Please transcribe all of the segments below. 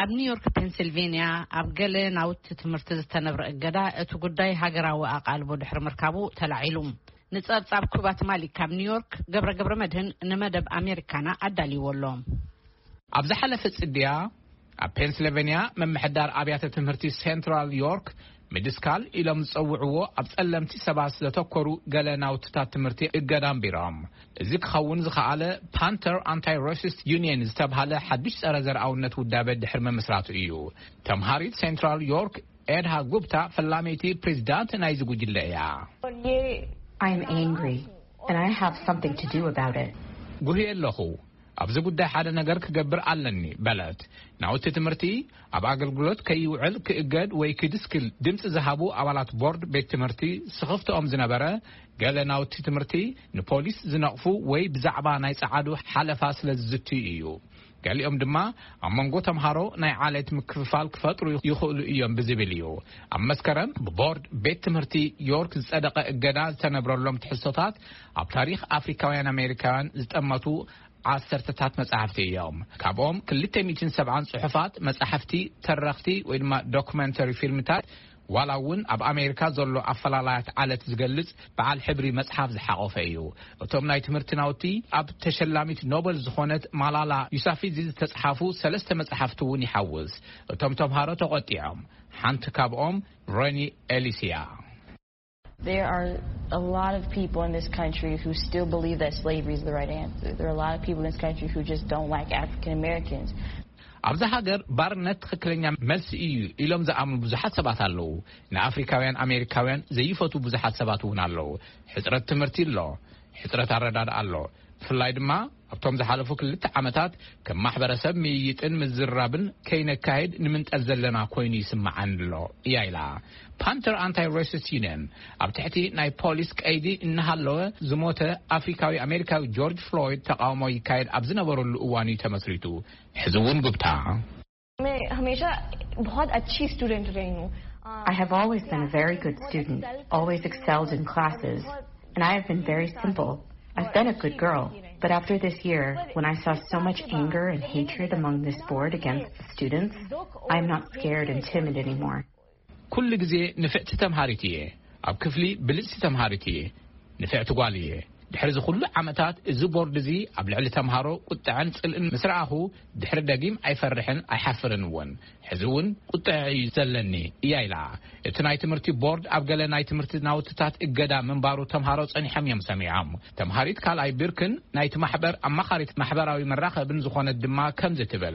ኣብ ኒውዮርክ ፔንሲልቬንያ ኣብ ገለ ናውቲ ትምህርቲ ዝተነብረ እገዳ እቲ ጉዳይ ሃገራዊ ኣቃልቦ ድሕሪ ምርካቡ ተላዒሉ ንጸብጻብ ኩባት ማሊክ ካብ ኒውዮርክ ገብረ መድህን ንመደብ ኣሜሪካና ኣዳሊዎሎ ኣብ ዝሓለፈ ጽድያ ኣብ ፔንሲልቬንያ መምሕዳር ኣብያተ ትምህርቲ ሴንትራል ዮርክ ሚድስካል ኢሎም ዝጸውዕዎ ኣብ ጸለምቲ ሰባት ዘተኮሩ ገለ ናውትታት ትምህርቲ እገዳም ቢሮም እዚ ክኸውን ዝኸኣለ ፓንተር አንታይ ራሲስት ዩኒየን ዝተባሃለ ሓድሽ ጸረ ዘርኣውነት ውዳበ ድሕሪ ምምስራቱ እዩ ተምሃሪት ሴንትራል ዮርክ ኤድሃ ጉብታ ፈላሜቲ ፕሬዚዳንት ናይ ዝጉጅለ እያ I'm angry and I have something to do about it. ጉህየ ኣለኹ ኣብዚ ጉዳይ ሓደ ነገር ክገብር ኣለኒ በለት ናውቲ ትምህርቲ ኣብ ኣገልግሎት ከይውዕል ክእገድ ወይ ክድስክል ድምፂ ዝሃቡ ኣባላት ቦርድ ቤት ትምህርቲ ስኽፍቶኦም ዝነበረ ገለ ናውቲ ትምህርቲ ንፖሊስ ዝነቕፉ ወይ ብዛዕባ ናይ ጸዓዱ ሓለፋ ስለ ዝዝትዩ እዩ ገሊኦም ድማ ኣብ መንጎ ተምሃሮ ናይ ዓለት ምክፍፋል ክፈጥሩ ይኽእሉ እዮም ብዝብል እዩ ኣብ መስከረም ብቦርድ ቤት ትምህርቲ ዮርክ ዝጸደቐ እገዳ ዝተነብረሎም ትሕዝቶታት ኣብ ታሪኽ ኣፍሪካውያን ኣሜሪካውያን ዝጠመቱ ዓሰርተታት መጽሓፍቲ እዮም ካብኦም 270 ጽሑፋት መጽሓፍቲ ተረኽቲ ወይ ድማ ዶክመንተሪ ፊልምታት ዋላ እውን ኣብ ኣሜሪካ ዘሎ ኣፈላላያት ዓለት ዝገልጽ በዓል ሕብሪ መጽሓፍ ዝሓቆፈ እዩ እቶም ናይ ትምህርቲ ናውቲ ኣብ ተሸላሚት ኖበል ዝኾነት ማላላ ዩሳፊዚ ዝተጻሕፉ 3 መጽሓፍቲ እውን ይሓውስ እቶም ተምሃሮ ተቆጢዖም ሓንቲ ካብኦም ሮኒ ኤሊሲያ There are a lot of people in this country who still believe that slavery is the right answer. There are a lot of people in this country who just don't like African Americans. ኣብዚ ሃገር ባርነት ትክክለኛ መልሲ እዩ ኢሎም ዝኣምኑ ብዙሓት ሰባት ኣለዉ ንኣፍሪካውያን ኣሜሪካውያን ዘይፈቱ ብዙሓት ሰባት እውን ኣለዉ ሕፅረት ትምህርቲ ኣሎ ሕፅረት ኣረዳድ ኣሎ ብፍላይ ድማ ኣብቶም ዝሓለፉ 2 ዓመታት ከም ማሕበረሰብ ምይይጥን ምዝራብን ከይነካሄድ ንምንጠል ዘለና ኮይኑ ይስማዓን ኣሎ እያ ኢላ ፓንተር አንታይ ራሲስት ዩኒየን ኣብ ትሕቲ ናይ ፖሊስ ቀይዲ እናሃለወ ዝሞተ ኣፍሪካዊ ኣሜሪካዊ ጆርጅ ፍሎይድ ተቃውሞ ይካየድ ኣብ ዝነበረሉ እዋን እዩ ተመስሪቱ ሕዚ እውን ጉብታ हमेशा बहुत अच्छी स्टूडेंट रही हूं I have always been a very good student, always excelled in classes, and I have been very simple. I've been a good girl, but after this year, when I saw so much anger and hatred among this board against the students, I am not scared and timid anymore. كل ጊዜ ንፍዕቲ ተምሃሪት እየ ኣብ ክፍሊ ብልጽቲ ተምሃሪት እየ ንፍዕቲ ጓል እየ ድሕሪ ዝኹሉ ዓመታት እዚ ቦርድ እዚ ኣብ ልዕሊ ተምሃሮ ቁጥዕን ጽልእን ምስራኣኹ ድሕሪ ደጊም ኣይፈርሕን ኣይሓፍርን እውን ሕዚ እውን ቁጥዕ እዩ ዘለኒ እያ ኢላ እቲ ናይ ትምህርቲ ቦርድ ኣብ ገለ ናይ ትምህርቲ ናውትታት እገዳ ምንባሩ ተምሃሮ ጸኒሖም እዮም ሰሚዖም ተምሃሪት ካልኣይ ብርክን ናይቲ ማሕበር ኣማኻሪት ማሕበራዊ መራኸብን ዝኾነት ድማ ከምዚ ትብል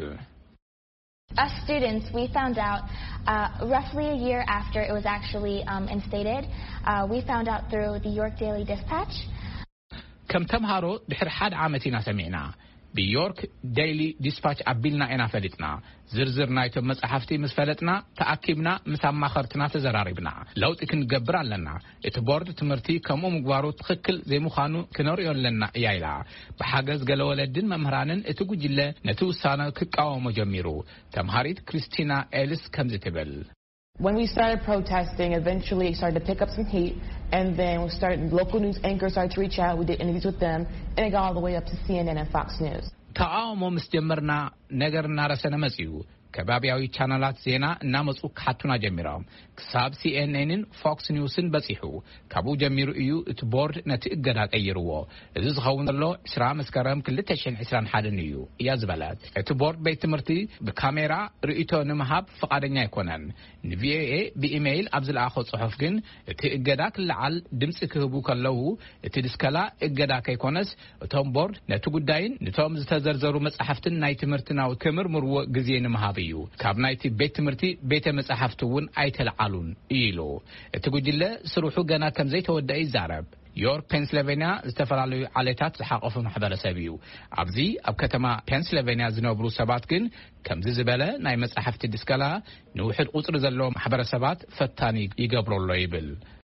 As students, we found out roughly a year after it was actually instated. We found out through the York Daily Dispatch. كم تمهارو دحر حد عامتنا سمعنا بيورك ديلي ديسباتش أبيلنا إنا فلتنا زرزر نايتو مسحفتي مسفلتنا تأكيبنا مسامخرتنا تزراربنا لو تكن جبران لنا اتبورد تمرتي كمو مقبارو تخكل زي مخانو كنوريون لنا يايلا بحاجز قالوا ولدين ممهرانن اتقو جلة نتوسانا كقاو مجميرو تمهاريت كريستينا إليس كمزتبل When we started protesting, eventually it started to pick up some heat, and then local news anchors started to reach out. We did interviews with them, and it got all the way up to CNN and Fox News. تقاوموا مستمرنا نجرنا رسنا مسيو كبابياوي channelات زينا نامسو كحتونا جميرام كساب CNN فوكس نيوسن بسيحو كابو جميرو إيو اتبورد نتقدر هكيروا إذا خون الله إسرام مسكرام كل تشين إسران حدا نيو يازبلات اتبورد بيت مرتي بكاميرا رئيتو نمهاب فقادنيا يكونن VAA بإيميل أبزل آخو صحفكن اتقدر كالعال دمسك هبوك الله اتدسكلا اتقدر كيكونس اتهم بورد نتقدين نتهم زتزرزرو مسحفتن نايت مرتنا وكمر مرو جزين مهابيو كابنايتي بيت مرتي بيت مسحفتون ኣይተልዓሉን ኢሉ እቲ ጉጅለ ስሩሑ ገና ከም ዘይተወደአ ይዛረብ ዮርክ ፔንሲልቬንያ ዝተፈላለዩ ዓሌታት ዝሓቆፈ ማሕበረሰብ እዩ ኣብዚ ኣብ ከተማ ፔንሲልቬንያ ዝነብሩ ሰባት ግን ከምዚ ዝበለ ናይ መጽሓፍቲ ድስከላ ንውሕድ ቁጽሪ ዘለዎ ማሕበረሰባት ፈታኒ ይገብረሎ ይብል